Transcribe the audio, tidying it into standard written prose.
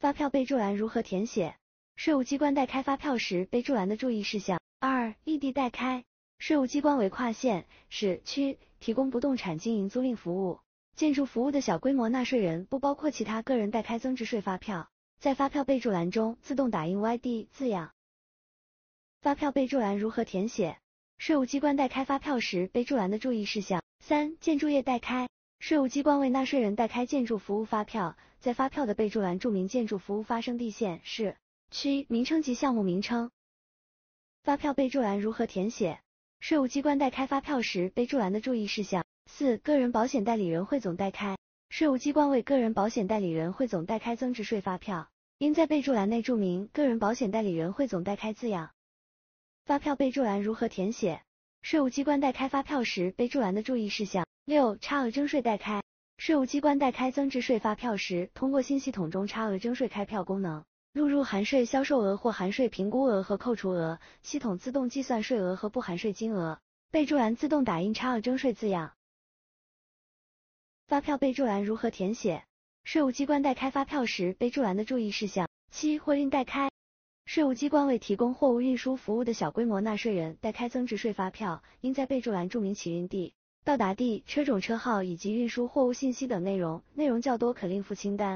发票备注栏如何填写？税务机关代开发票时备注栏的注意事项。2. 异地代开，税务机关为跨县、市、区提供不动产经营租赁服务、建筑服务的小规模纳税人，不包括其他个人代开增值税发票，在发票备注栏中自动打印 YD 字样。发票备注栏如何填写？税务机关代开发票时备注栏的注意事项。3. 建筑业代开，税务机关为纳税人代开建筑服务发票，在发票的备注栏注明建筑服务发生地县、市、区名称及项目名称。发票备注栏如何填写？税务机关代开发票时备注栏的注意事项。4. 个人保险代理人汇总代开，税务机关为个人保险代理人汇总代开增值税发票，应在备注栏内注明个人保险代理人汇总代开字样。发票备注栏如何填写？税务机关代开发票时备注栏的注意事项。6. 差额征税代开，税务机关代开增值税发票时，通过新系统中差额征税开票功能，录入含税销售额或含税评估额和扣除额，系统自动计算税额和不含税金额，备注栏自动打印差额征税字样。发票备注栏如何填写？税务机关代开发票时备注栏的注意事项。7. 货运代开，税务机关为提供货物运输服务的小规模纳税人代开增值税发票，应在备注栏注明起运地、到达地、车种车号以及运输货物信息等内容，内容较多可另附清单。